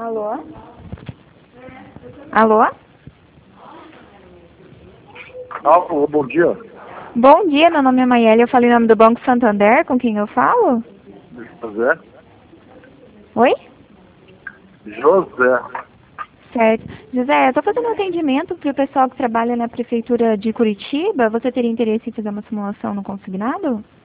Alô? Alô? Alô, bom dia. Bom dia, meu nome é Maiele, eu falo em nome do Banco Santander, com quem eu falo? José. Oi? José. Certo. José, eu estou fazendo um atendimento para o pessoal que trabalha na Prefeitura de Curitiba. Você teria interesse em fazer uma simulação no consignado?